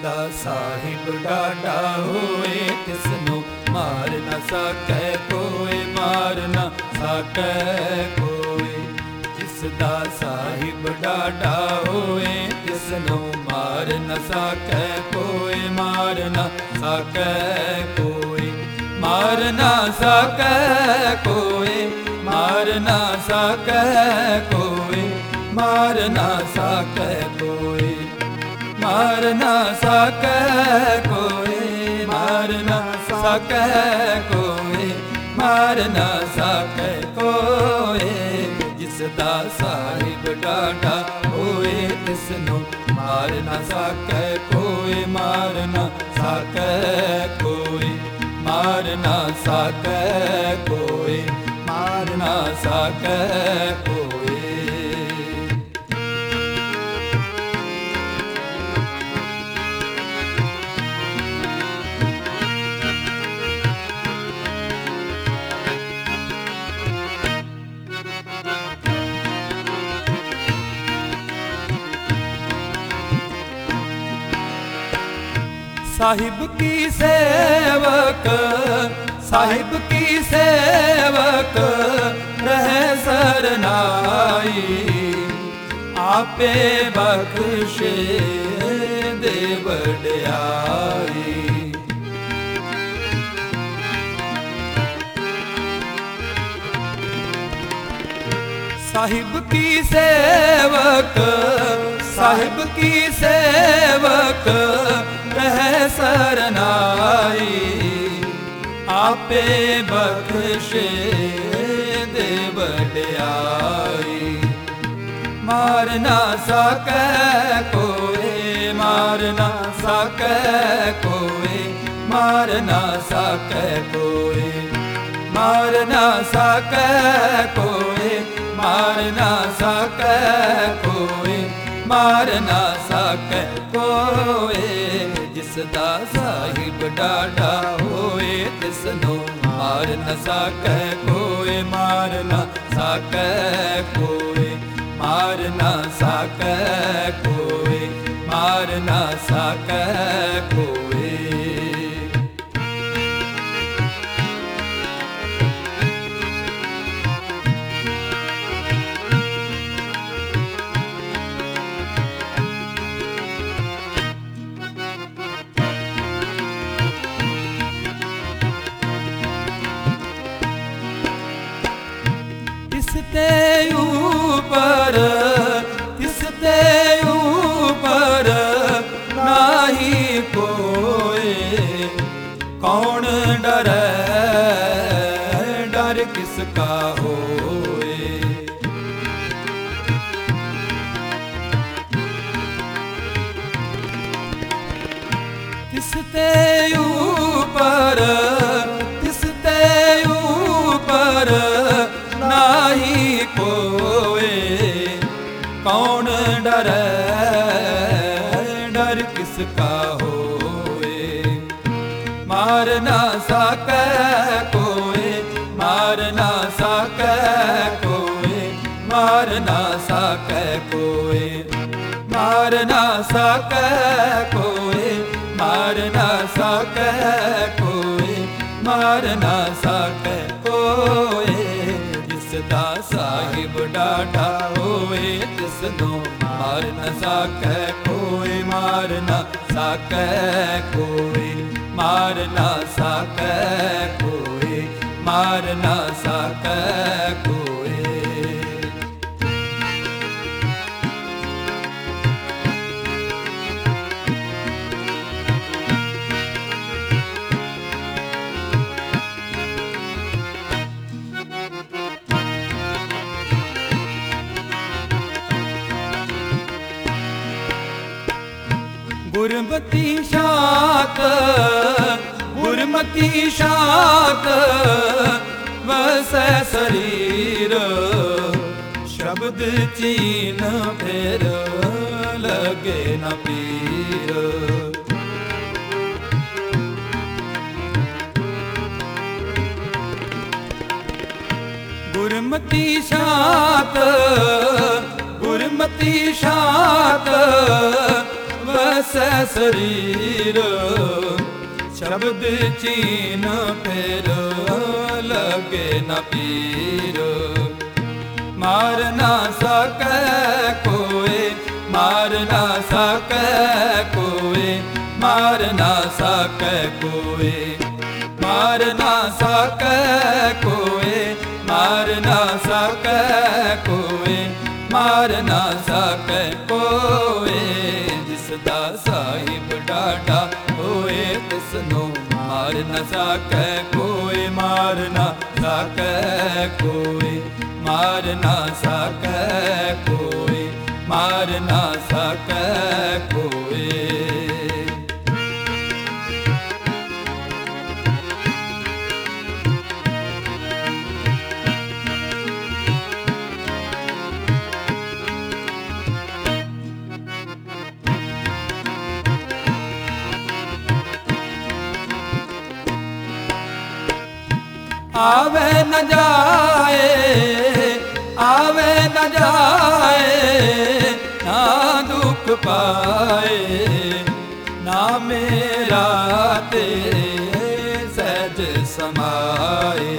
ਦਾ ਸਾਹਿਬ ਡਾਢਾ ਹੋਏ, ਤਿਸਨੂੰ ਮਾਰ ਨਾ ਸਕੈ ਕੋਇ, ਮਾਰ ਨਾ ਸਕੈ ਕੋਇ। ਜਿਸ ਦਾ ਸਾਹਿਬ ਡਾਢਾ ਹੋਏ, ਤਿਸਨੂੰ ਮਾਰ ਨਾ ਸਕੈ ਕੋਇ, ਮਾਰ ਨਾ ਸਕੈ ਕੋਇ। ਮਾਰ ਨਾ ਸਕੈ ਕੋਇ, ਮਾਰ ਨਾ ਸਕੈ ਕੋਇ, ਮਾਰ ਨਾ ਸਕੈ ਕੋਇ। ਮਾਰ ਨਾ ਸਕੈ ਕੋਇ, ਮਾਰ ਨਾ ਸਕੈ ਕੋਇ, ਮਾਰ ਨਾ ਸਕੈ ਕੋਇ। ਜਿਸ ਦਾ ਸਾਹਿਬ ਡਾਢਾ ਹੋਏ, ਤਿਸਨੂੰ ਮਾਰ ਨਾ ਸਕੈ ਕੋਇ, ਮਾਰ ਨਾ ਸਕੈ ਕੋਇ। ਮਾਰ ਨਾ ਸਕੈ ਕੋਇ, ਮਾਰ ਨਾ ਸਕੈ ਕੋਇ। साहिब की सेवक, साहिब की सेवक रहे सरनाई, आपे बख्शे दे वड्याई। साहिब की सेवक, साहिब की सेवक रहे सरनाई, आपे बख्शे दे वड्याई। मार ना सकै कोई, मार ना सकै कोई, मार ना सकै कोई। मार ना सकै कोई, मार ना सकै कोई, मार ना सकै कोई। जिस दा साहिब डाढा होए, तिसनों मार न सकै कोई, मार न सकै कोई। मार न सकै कोई, मार न सकै कोई। तिसते ऊपर, तिसते ऊपर नाही कोई, कौन डरै डर किसका होए। तिसते ऊपर, तिसते ऊपर नाही कोई, कौन डरै डर किसका होए। मार ना सकै कोई, मार ना सकै कोई, मार ना सकै कोई। मार ना सकै कोई, मार ना सकै कोई, मार ना सकै कोई। जिसदा साहिब डाढा होए, तिसनों मार न सकै कोई, मार न सकै कोई। मार न सकै कोई, मार न सकै कोई। गुरमती शाक, गुरमती शाक वसै शरीर, शब्द चीन फिर लगे न पीर। गुरमती शाक, गुरमती शाक ਵਸੈ ਸਰੀਰ ਸ਼ਬਦ ਚੀਨ ਫੇਰ ਲਗੇ ਨਾ ਪੀਰ ਮਾਰ ਨਾ ਸਕੈ ਕੋਏ ਮਾਰ ਨਾ ਸਕੈ ਕੋਏ ਮਾਰ ਨਾ ਸਕੈ ਕੋਏ ਮਾਰ ਨਾ ਸਕੈ ਕੋਏ ਮਾਰ ਨਾ ਸਕੈ ਕੋਏ ਮਾਰ ਨਾ ਸਕੈ ਕੋਏ ਜਿਸ ਦਾ ਸਾਹਿਬ ਡਾਢਾ ਹੋਏ ਤਿਸ ਨੂੰ ਮਾਰ ਨਾ ਸਕੈ ਕੋਏ ਮਾਰ ਨਾ ਸਕੈ ਕੋਏ ਮਾਰ ਨਾ ਸਕੈ ਕੋਏ ਮਾਰ ਨਾ ਸਕੈ ਕੋਏ आवे न जाए आवे न जाए ना दुख पाए ना मेरा तेरे सहज समाए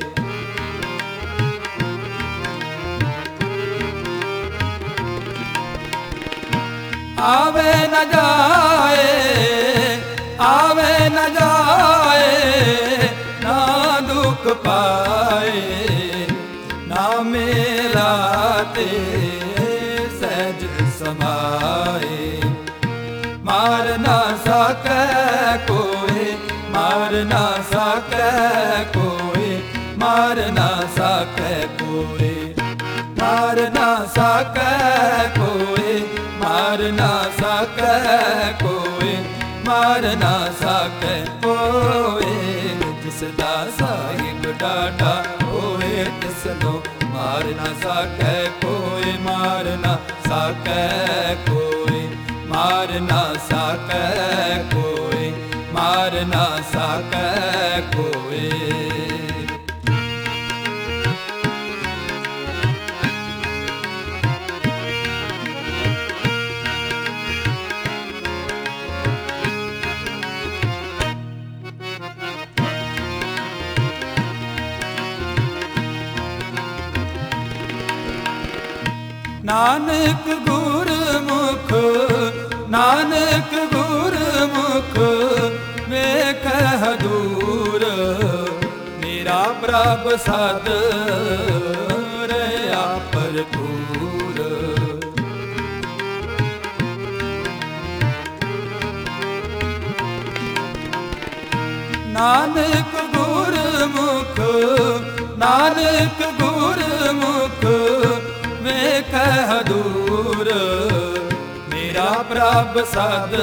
आवे न जाए आवे न जाए ना दुख पाए ना मेरा ते सहज समाए मार ना सकै कोई मार ना सकै कोई मार ना सकै कोई मार ना सकै कोई मार ना सकै कोई मार ना सकै कोई जिसदा साहिब डाढा होए तिसनो मार ना सकै कोई मार ना सकै कोई मार ना सकै कोई मार ना सकै कोई नानक गुरमुख नानक गुरमुख वेखह दूर मेरा प्रभ सद रहा भरपूर नानक गुरमुख नानक गुरमुख वेखह दूर मेरा प्रभ सद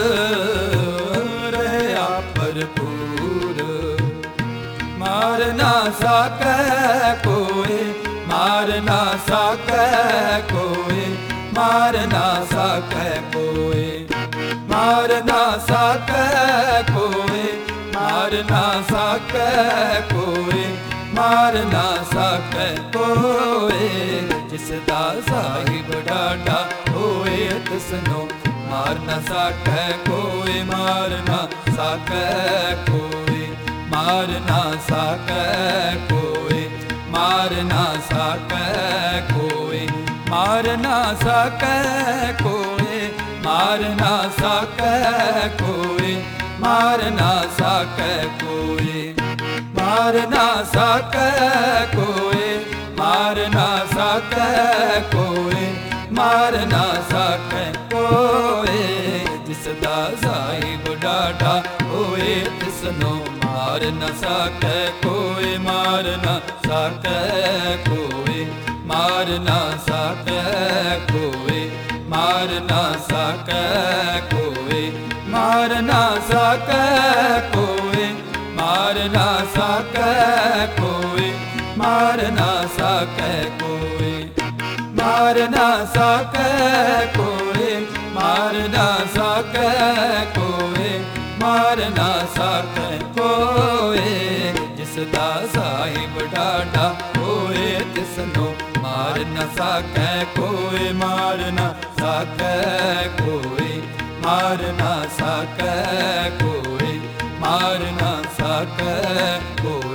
रहा भरपूर मार ना सकै कोई मार ना सकै कोई मार ना सकै कोई मार ना सकै कोई मार ना सकै कोई मार ना सकै कोई जिसदा साहिब डाढा होए तिसनो मार ना सकै कोई मार ना सकै कोई मार ना सकै कोई मार ना सकै कोई मार ना सकै कोई मार ना सकै कोई मार ना सकै कोई मार ना सकै कोई मार ना सकै कोई मार ना सकै कोई जिसदा साहिब डाढा होए तिसनो मार ना सकै कोई मार ना सकै कोई मार ना सकै कोई मार ना सकै कोई मार ना सकै कोई मार ना सकै कोई मार ना सकै कोई मार ना सकै कोई मार ना सकै कोई मार ना सकै कोई जिसदा साहिब डाढा होए तिसनो मार ना सकै कोई मार ना सकै कोई ਮਾਰ ਨਾ ਸਕੈ ਕੋਇ, ਮਾਰ ਨਾ ਸਕੈ ਕੋਇ।